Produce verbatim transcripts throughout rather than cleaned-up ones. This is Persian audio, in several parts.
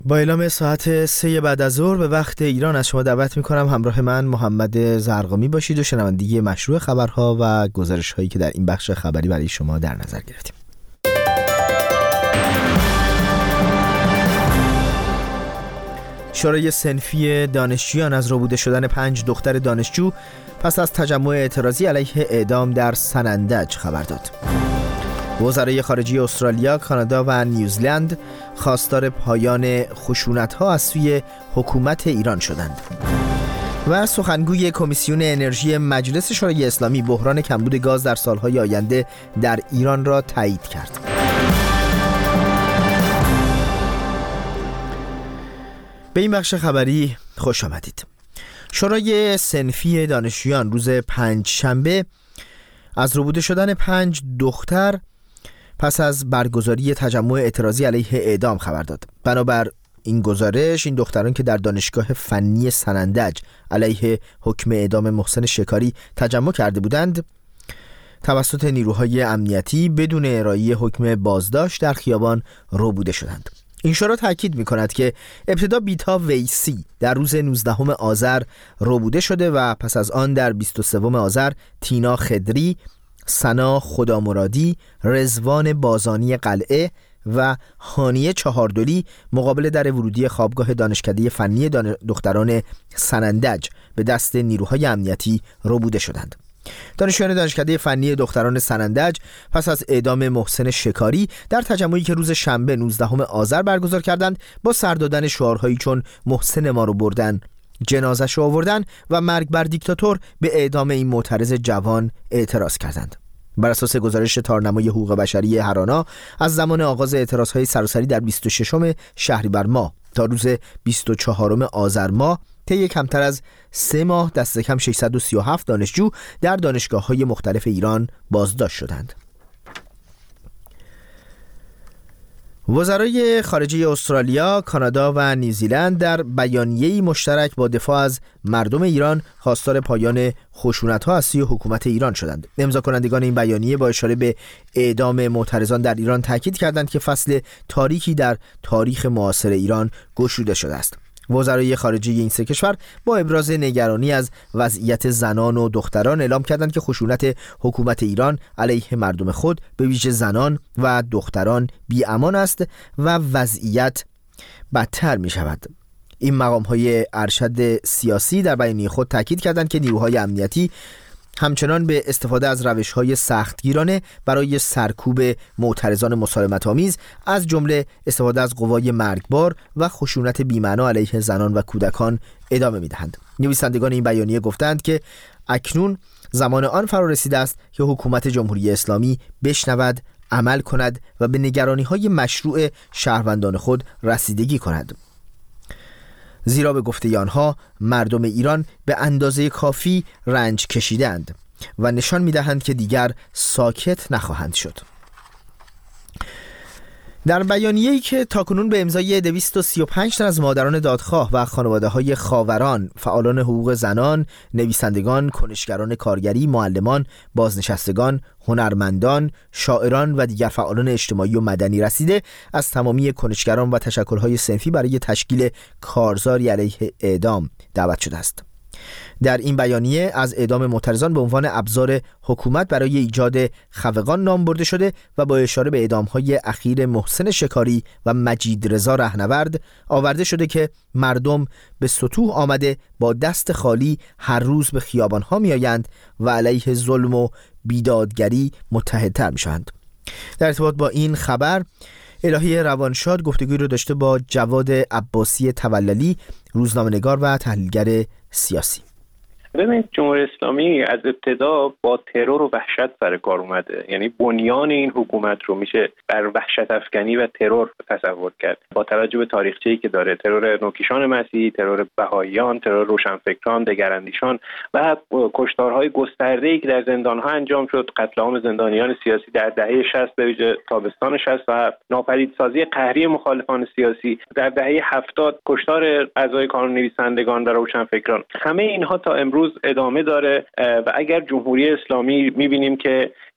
با اعلام ساعت سه بعد از ظهر به وقت ایران از شما دعوت میکنم همراه من محمد زرقامی باشید و شنوندگی مشروع خبرها و گزارش هایی که در این بخش خبری برای شما در نظر گرفتیم. شورای صنفی دانشجویان از ربوده شدن پنج دختر دانشجو پس از تجمع اعتراضی علیه اعدام در سنندج خبر داد. وزرای خارجه استرالیا، کانادا و نیوزلند خواستار پایان خشونت‌ها از سوی حکومت ایران شدند. و سخنگوی کمیسیون انرژی مجلس شورای اسلامی بحران کمبود گاز در سالهای آینده در ایران را تایید کرد. به این بخش خبری خوش آمدید. شورای صنفی دانشجویان روز پنج شنبه از ربوده شدن پنج دختر پس از برگزاری تجمع اعتراضی علیه اعدام خبر داد. بنابر این گزارش، این دختران که در دانشگاه فنی سنندج علیه حکم اعدام محسن شکاری تجمع کرده بودند، توسط نیروهای امنیتی بدون ارائه حکم بازداشت در خیابان ربوده شدند. این شورا تاکید می‌کند که ابتدا بیتا ویسی در روز نوزدهم آذر ربوده شده و پس از آن در بیست و سوم آذر تینا خدری، سنا خدامرادی، رضوان بازانی قلعه و هانیه چهاردلی مقابل در ورودی خوابگاه دانشکده فنی دختران سنندج به دست نیروهای امنیتی ربوده شدند. دانشجویان دانشکده فنی دختران سنندج پس از اعدام محسن شکاری در تجمعی که روز شنبه نوزدهم آذر برگزار کردند، با سر دادن شعارهایی چون محسن ما رو بردن، جنازش رو آوردن و مرگ بر دیکتاتور به اعدام این معترض جوان اعتراض کردند. بر اساس گزارش تارنمای حقوق بشری هرانا، از زمان آغاز اعتراضهای سراسری در بیست و ششم شهریور ماه تا روز بیست و چهارم آذر ماه، طی کمتر از سه ماه دست کم ششصد و سی و هفت دانشجو در دانشگاه‌های مختلف ایران بازداشت شدند. وزرای خارجه استرالیا، کانادا و نیوزیلند در بیانیه‌ای مشترک با دفاع از مردم ایران خواستار پایان خشونت‌ها از سوی حکومت ایران شدند. امضا کنندگان این بیانیه با اشاره به اعدام معترضان در ایران تاکید کردند که فصل تاریکی در تاریخ معاصر ایران گشوده شده است. وزرای خارجه این سه کشور با ابراز نگرانی از وضعیت زنان و دختران اعلام کردند که خشونت حکومت ایران علیه مردم خود، به ویژه زنان و دختران، بی‌امان است و وضعیت بدتر می شود. این مقام‌های ارشد سیاسی در بیانیه خود تاکید کردند که نیروهای امنیتی همچنان به استفاده از روش‌های سختگیرانه برای سرکوب معترضان مسالمت‌آمیز، از جمله استفاده از قوای مرگبار و خشونت بی‌معنا علیه زنان و کودکان ادامه می‌دهند. نویسندگان این بیانیه گفتند که اکنون زمان آن فرا رسیده است که حکومت جمهوری اسلامی بشنود، عمل کند و به نگرانی‌های مشروع شهروندان خود رسیدگی کند. زیرا به گفته آنها مردم ایران به اندازه کافی رنج کشیدند و نشان می‌دهند که دیگر ساکت نخواهند شد. در بیانیه‌ای که تاکنون به امضای دویست و سی و پنج تن از مادران دادخواه و خانواده‌های خاوران، فعالان حقوق زنان، نویسندگان، کنشگران کارگری، معلمان، بازنشستگان، هنرمندان، شاعران و دیگر فعالان اجتماعی و مدنی رسیده، از تمامی کنشگران و تشکل‌های صنفی برای تشکیل کارزاری علیه اعدام دعوت شده است. در این بیانیه از اعدام معترضان به عنوان ابزار حکومت برای ایجاد خفقان نام برده شده و با اشاره به اعدام‌های اخیر محسن شکاری و مجید رضا رهنورد آورده شده که مردم به سطوح آمده با دست خالی هر روز به خیابان‌ها می‌آیند و علیه ظلم و بیدادگری متحدتر می‌شوند. در ارتباط با این خبر، الهی روانشاد گفتگوی رو داشته با جواد عباسی توللی، روزنامه‌نگار و تحلیلگر سیاسی. ببینید، جمهوری اسلامی از ابتدا با ترور و وحشت سر کار اومده. یعنی بنیان این حکومت رو میشه بر وحشت افکنی و ترور تصور کرد. با توجه به تاریخچه‌ای که داره، ترور نوکیشان مسیحی، ترور بهائیان، ترور روشنفکران، دگراندیشان و کشتارهای گسترده‌ای که در زندان‌ها انجام شد، قتل عام زندانیان سیاسی در دهه شصت به ویژه تابستان شصت و هفت، ناپدیدسازی قهری مخالفان سیاسی در دهه هفتاد، کشتار اعضای کانون نویسندگان و روشنفکران، همه اینها تا امروز ادامه داره و اگر جمهوری اسلامی می‌بینیم که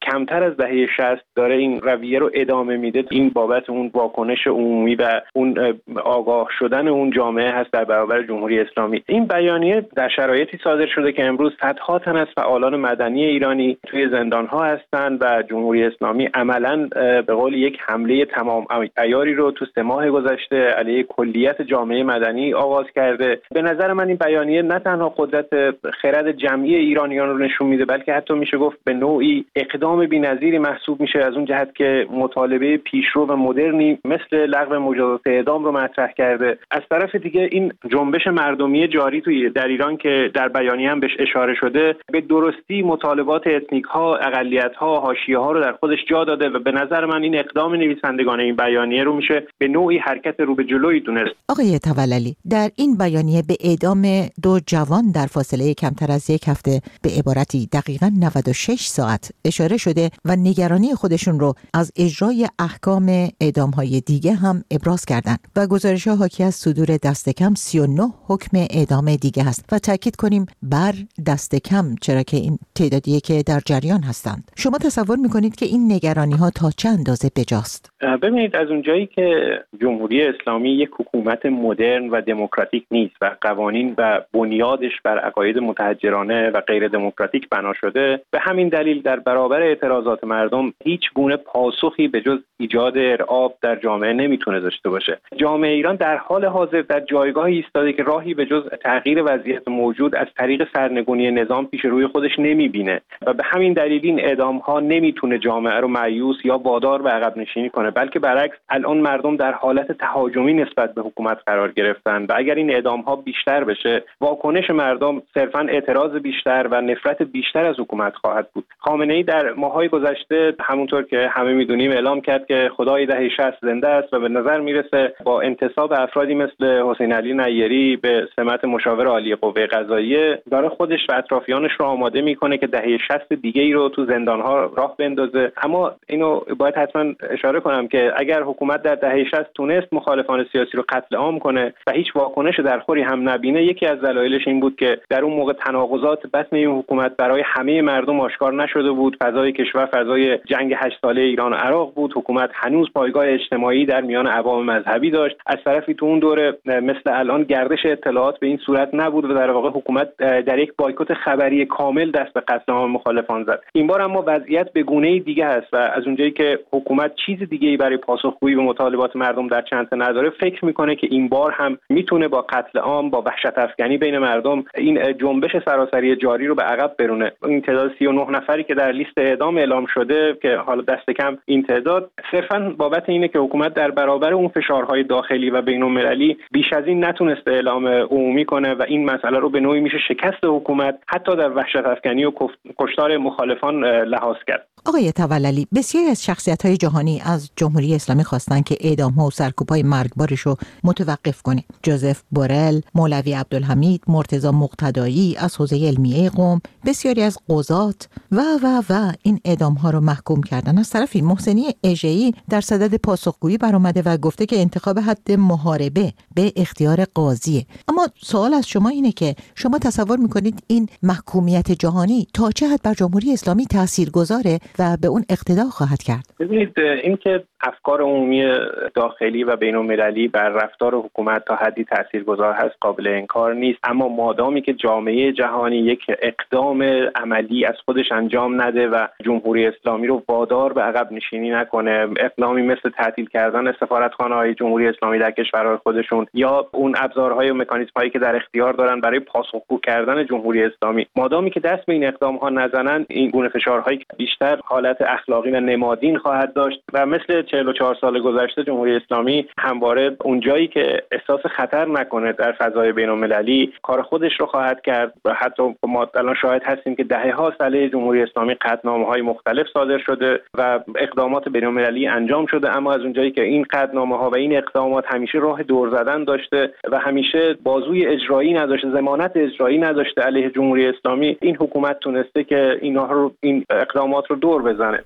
کمتر از دهه شصت داره این رویه رو ادامه میده، این بابت اون واکنش عمومی و اون آگاه شدن اون جامعه هست در برابر جمهوری اسلامی. این بیانیه در شرایطی صادر شده که امروز صدها تن از فعالان مدنی ایرانی توی زندان‌ها هستند و جمهوری اسلامی عملاً به قول یک حمله تمام عیاری رو تو سه ماه گذشته علیه کلیت جامعه مدنی آغاز کرده. به نظر من این بیانیه نه تنها قدرت خرد جمعی ایرانیان رو نشون میده، بلکه حتی میشه گفت به نوعی اقدام بی‌نظیری محسوب میشه از اون جهت که مطالبه پیشرو و مدرنی مثل لغو مجازات اعدام رو مطرح کرده. از طرف دیگه این جنبش مردمی جاری توی در ایران که در بیانیه هم بهش اشاره شده، به درستی مطالبات اتنیک ها، اقلیت ها، حاشیه ها رو در خودش جا داده و به نظر من این اقدام نویسندگان این بیانیه رو میشه به نوعی حرکت رو به جلوی دونست. آقای توللی، در این بیانیه به اعدام دو جوان در فاصله کمتر از یک هفته به عبارتی دقیقاً نود و شش ساعت اشاره شده و نگرانی خودشون رو از اجرای احکام اعدام‌های دیگه هم ابراز کردند و گزارش‌ها حاکی از صدور دست کم سی و نه حکم اعدام دیگه هست و تاکید کنیم بر دست کم، چرا که این تعدادیه که در جریان هستند. شما تصور می‌کنید که این نگرانی‌ها تا چه اندازه بجاست؟ ببینید، از اونجایی که جمهوری اسلامی یک حکومت مدرن و دموکراتیک نیست و قوانین و بنیادش بر عقاید متحجرانه و غیر دموکراتیک بنا شده، به همین دلیل در برابر اعتراضات مردم هیچ گونه پاسخی به جز ایجاد ارعاب در جامعه نمیتونه داشته باشه. جامعه ایران در حال حاضر در جایگاهی ایستاده که راهی به جز تغییر وضعیت موجود از طریق سرنگونی نظام پیش روی خودش نمیبینه و به همین دلیل این اعدام‌ها نمیتونه جامعه رو مایوس یا وادار به عقب نشینی کنه، بلکه برعکس الان مردم در حالت تهاجمی نسبت به حکومت قرار گرفتن و اگر این اعدام‌ها بیشتر بشه، واکنش مردم صرفاً اعتراض بیشتر و نفرت بیشتر از حکومت خواهد بود. خامنه‌ای در ماه‌های گذشته همونطور که همه می‌دونیم اعلام کرد که خدای دهه شصت زنده است و به نظر میرسه با انتصاب افرادی مثل حسین علی نیری به سمت مشاور عالی قوه قضاییه داره خودش و اطرافیانش رو آماده میکنه که دهه شصت دیگه ای رو تو زندان‌ها راه بندازه. اما اینو باید حتما اشاره کنم که اگر حکومت در دهه شصت تونست مخالفان سیاسی رو قتل عام کنه و هیچ واکنش درخوری هم نبینه، یکی از دلایلش این بود که در اون موقع تناقضات بطن این حکومت برای همه مردم آشکار نشده بود. فضای کشور فضای جنگ هشت ساله ایران و عراق بود. حکومت هنوز پایگاه اجتماعی در میان عوام مذهبی داشت. از طرفی تو اون دوره مثل الان گردش اطلاعات به این صورت نبود و در واقع حکومت در یک بایکوت خبری کامل دست به قتل عام مخالفان زد. این بار اما وضعیت به گونه‌ای دیگه است و از اونجایی که حکومت چیز دیگه‌ای برای پاسخگویی به مطالبات مردم در چنته نداره، فکر میکنه که این بار هم میتونه با قتل عام، با وحشت افکنی بین مردم این جنبش سراسری جاری رو به عقب برونه. این تعداد سی و نه نفری که در لیست اعدام اعلام شده که حالا دست کم این تعداد صرفاً بابت اینه که حکومت در برابر اون فشارهای داخلی و بین‌المللی بیش از این نتونسته اعلام عمومی کنه و این مسئله رو به نوعی میشه شکست حکومت حتی در وحشت افکنی و کشتار مخالفان لحاظ کرد. آقای توللی، بسیاری از شخصیت‌های جهانی از جمهوری اسلامی خواستن که اعدام‌ها و سرکوب‌های مرگبارش رو متوقف کنه. جوزف بورل، مولوی عبدالحمید، مرتضی مقتدایی از حوزه علمیه قم، بسیاری از قضات و و و این اعدام‌ها رو محکوم کردن. از طرفی محسنی اژه‌ای در صدد پاسخگویی برآمده و گفته که انتخاب حد محاربه به اختیار قاضیه. اما سوال از شما اینه که شما تصور می‌کنید این محکومیت جهانی تا چه حد بر جمهوری اسلامی تاثیرگذاره و به اون اقتدا خواهد کرد؟ ببینید، این که افکار عمومی داخلی و بین‌المللی بر رفتار حکومت تا حدی تاثیرگذار هست قابل انکار نیست، اما مادامی که جامعه جهانی یک اقدام عملی از خودش انجام نده و جمهوری اسلامی رو وادار به عقب نشینی نکنه، اقدامی مثل تعطیل کردن سفارتخانه‌های جمهوری اسلامی در کشورهای خودشون یا اون ابزارهای و مکانیزم‌هایی که در اختیار دارن برای پاسخگو کردن جمهوری اسلامی، مادامی که دست به این اقدام‌ها نزنن، این گونه فشارهایی بیشتر حالت اخلاقی و نمادین خواهد داشت و مثل چهل و چهار سال گذشته جمهوری اسلامی همواره اون جایی که احساس خطر نکنه در فضای بین‌المللی کار خودش رو خواهد کرد و حتی ما الان شاهد هستیم که دهه‌ها علیه جمهوری اسلامی قطعنامه‌های مختلف صادر شده و اقدامات بین‌المللی انجام شده، اما از اون جایی که این قطعنامه‌ها و این اقدامات همیشه راه دور زدن داشته و همیشه بازوی اجرایی نداشته، ضمانت اجرایی نداشته علیه جمهوری اسلامی، این حکومت تونسته که اینها رو این اقدامات رو دور بزنه.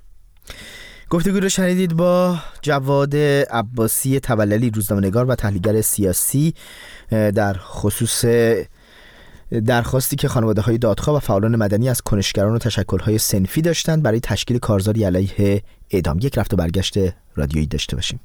گفتگو رو شنیدید با جواد عباسی توللی، روزنامه‌نگار و تحلیلگر سیاسی، در خصوص درخواستی که خانواده‌های دادخواه و فعالان مدنی از کنشگران و تشکل‌های صنفی داشتند برای تشکیل کارزاری علیه اعدام. یک رفت و برگشت رادیویی داشته باشیم.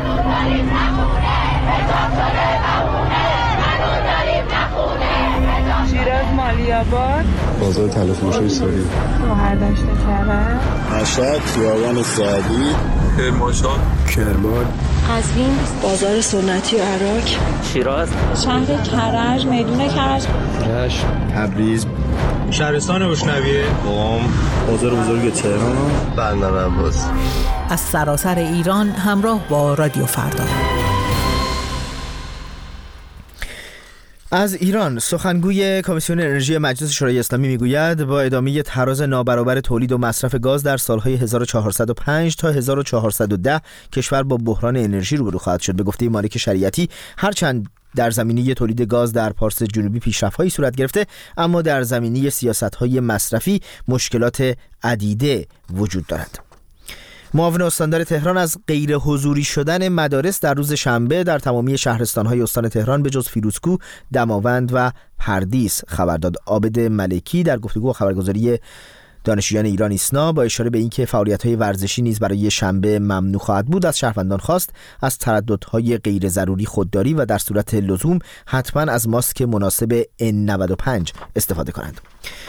شیراز مالی‌آباد، بازار تلفروشی ساری، شهردشت کرج، مشهد خیابان سعدی، کرمانشاه، کرمان، قزوین، بازار سنتی و عراق، شیراز، شهر کرج، میدون کرج، رشت، تبریز، شهرستان بوشنویه، قم، بازار بزرگ تهران، بندر عباس. از سراسر ایران همراه با رادیو فردا. از ایران سخنگوی کمیسیون انرژی مجلس شورای اسلامی میگوید با ادامه تراز نابرابر تولید و مصرف گاز در سالهای هزار و چهارصد و پنج تا هزار و چهارصد و ده کشور با بحران انرژی روبرو خواهد شد. به گفته مالک شریعتی هرچند در زمینه تولید گاز در پارس جنوبی پیشرفت‌هایی صورت گرفته، اما در زمینه سیاست‌های مصرفی مشکلات عدیده وجود دارد. معاون استاندار تهران از غیر حضوری شدن مدارس در روز شنبه در تمامی شهرستان‌های استان تهران به جز فیروزکوه، دماوند و پردیس خبر داد. عابد ملکی در گفتگو و خبرگزاری دانشجویان ایران ایسنا با اشاره به اینکه فعالیت‌های ورزشی نیز برای شنبه ممنوع خواهد بود، از شهروندان خواست از ترددهای غیر ضروری خودداری و در صورت لزوم حتما از ماسک مناسب ان نود و پنج استفاده کنند.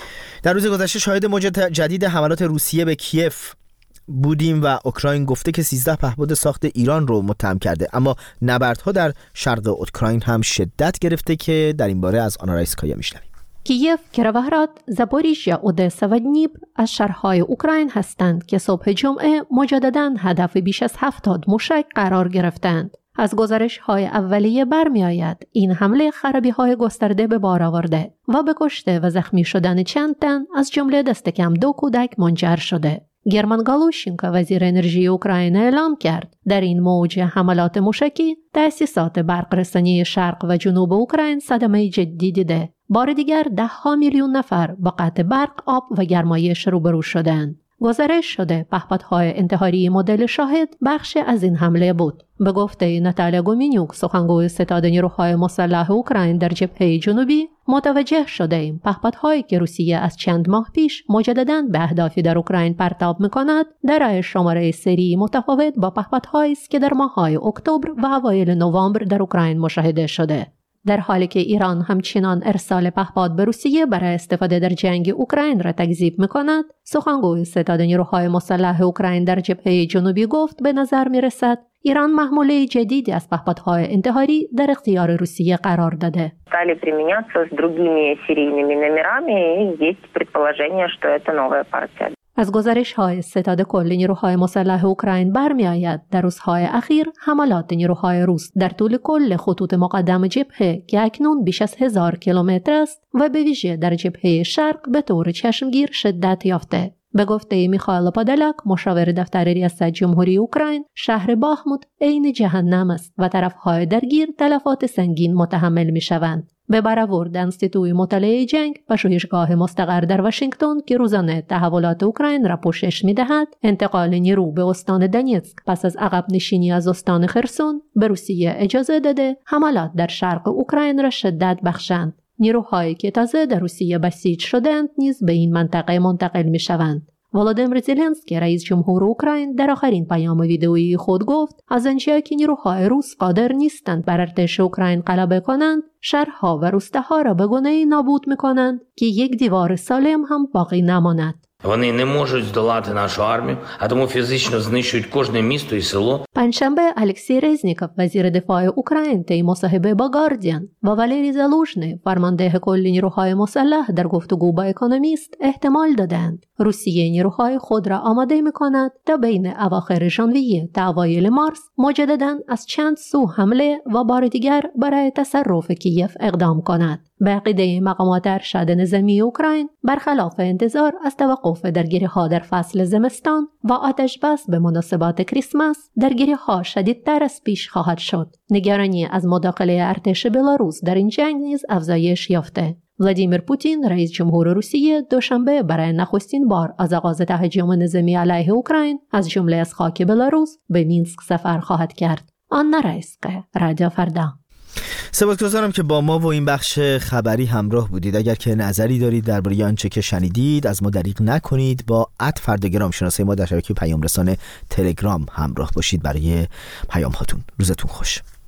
در روز گذشته شاهد موج جدید حملات روسیه به کیف بودیم و اوکراین گفته که سیزده پهپاد ساخت ایران رو متهم کرده، اما نبردها در شرق اوکراین هم شدت گرفته که در این باره از آنا رایسکایا میشنویم. کیف، کیروهراد، زاپوریژیا، اودسا و دنیپر از شهرهای اوکراین هستند که صبح جمعه مجدداً هدف بیش از هفتاد موشک قرار گرفتند. از گزارش‌های اولیه برمی آید این حمله خرابی‌های گسترده به بار آورده و به کشته و زخمی شدن چند تن از جمله دست کم دو کودک منجر شده. گرمان گالوشینکو وزیر انرژی اوکراین اعلام کرد در این موج حملات موشکی تأسیسات برق‌رسانی شرق و جنوب اوکراین صدمه جدی دیده. بار دیگر ده ها میلیون نفر با قطع برق، آب و گرمایش روبرو شدند. گزارش شده پهپادهای انتحاری مدل شاهد بخش از این حمله بود. به گفته ناتالیا گومینیوک، سخنگوی ستاد نیروهای مسلح اوکراین در جبهه جنوبی، متوجه شده ایم پهپادهایی که روسیه از چند ماه پیش مجدداً به اهدافی در اوکراین پرتاب می‌کند در شماره سری متفاوت با پهپادهایی است که در ماه‌های اکتبر و اوایل نوامبر در اوکراین مشاهده شده. در حالی که ایران همچنان ارسال پهپاد به روسیه برای استفاده در جنگ اوکراین را تکذیب می‌کند، سخنگوی ستاد نیروهای مسلح اوکراین در جبهه جنوبی گفت به نظر می‌رسد ایران محموله جدیدی از پهپادهای انتحاری در اختیار روسیه قرار داده. стали применяться с другими серийными номерами, и есть предположение, что это новая партия. از گزارش‌های ستاد کل نیروهای مسلح اوکراین برمی آید در روزهای اخیر حملات نیروهای روس در طول کل خطوط مقدم جبهه که اکنون بیش از هزار کیلومتر است و به ویژه در جبهه شرق به طور چشمگیر شدت یافته. به گفته میخائیل پادالک، مشاور دفتر ریاست جمهوری اوکراین، شهر باخموت عین جهنم است و طرفهای درگیر تلفات سنگین متحمل میشوند. به برآورد انستیتوی مطالعه جنگ، پژوهشگاه مستقر در واشنگتن که روزانه تحولات اوکراین را پوشش می‌دهد، انتقال نیرو به استان دونیتسک پس از عقب نشینی از استان خرسون به روسیه اجازه داده حملات در شرق اوکراین را شدت بخشند. نیروهایی که تازه در روسیه بسیج شدند نیز به این منطقه منتقل می‌شوند. ولادیمیر زلنسکی، رئیس جمهور اوکراین، در آخرین پیام ویدئویی خود گفت از آنجا که نیروهای روس قادر نیستند بر ارتش اوکراین غلبه کنند، شهرها و روستاها را به گونه‌ای نابود می‌کنند که یک دیوار سالم هم باقی نماند. Вони не можуть здолати нашу армію, а тому фізично знищують кожне місто і село. پنجشنبه الکسی رزنیکوف، وزیر دفاع اوکراین، طی مصاحبه با گاردین و والری زالوژنی، فرمانده کل نیروهای مسلح، در گفتگو با اکونومیست احتمال دادند روسیه نیروهای خود را آماده می‌کند تا بین اواخر ژانویه تا اوایل مارس مجدداً از چند سو حمله و بار دیگر برای تصرف کیف اقدام کند. به عقیده مقامات ارشد نظامی اوکراین، برخلاف انتظار از توقف درگیری‌ها در فصل زمستان و آتش بس به مناسبات کریسمس، درگیری‌ها شدیدتر از پیش خواهد شد. نگرانی از مداخله ارتش بلاروس در این جنگ نیز افزایش یافته. ولادیمیر پوتین، رئیس جمهور روسیه، دوشنبه برای نخستین بار از آغاز تهاجم نظامی علیه اوکراین از جمله از خاک بلاروس به مینسک سفر خواهد کرد. آنا رایسکایا، رادیو فردا. سپاسگزارم که با ما و این بخش خبری همراه بودید. اگر که نظری دارید درباره آنچه که شنیدید از ما دریغ نکنید. با ات فردگرام شناسه ما در شبکه پیام رسان تلگرام همراه باشید برای پیام هاتون. روزتون خوش.